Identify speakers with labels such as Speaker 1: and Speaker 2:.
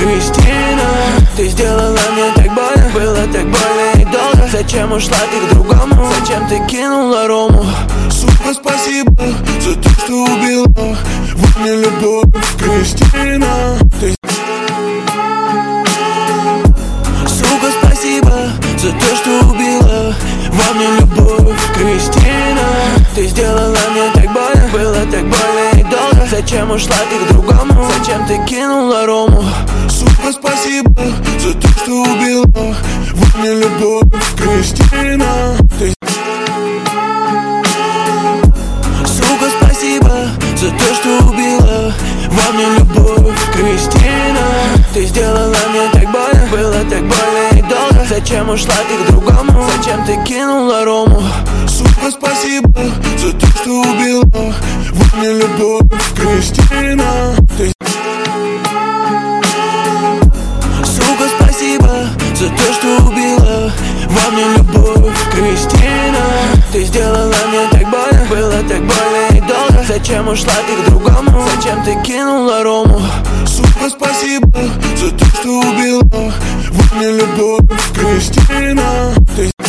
Speaker 1: Кристина, ты сделала мне так больно, было так больно и долго. Зачем ушла ты к другому? Зачем ты кинула Рому?
Speaker 2: Сука, спасибо за то, что убила во мне любовь, Кристина.
Speaker 1: Сука, спасибо за то, что убила во мне любовь, Кристина. Ты сделала мне так больно, было так больно и долго. Зачем ушла ты к другому? Зачем ты кинула Рому?
Speaker 2: Сука, спасибо за то, что убила во мне любовь, Кристина.
Speaker 1: Сука, спасибо за то, что убила во мне любовь, Кристина. Ты сделала мне так больно, было так больно и долго. Зачем ушла ты к другому? Зачем ты кинула Рому?
Speaker 2: Сука, спасибо за то, что убила во мне любовь, Кристина.
Speaker 1: Сука, спасибо за то, что убила во мне любовь, Кристина. Ты сделала мне так больно, было так больно и долго. Зачем ушла ты к другому? Зачем ты кинула Рому?
Speaker 2: Сука, спасибо за то, что убила во мне любовь, Кристина.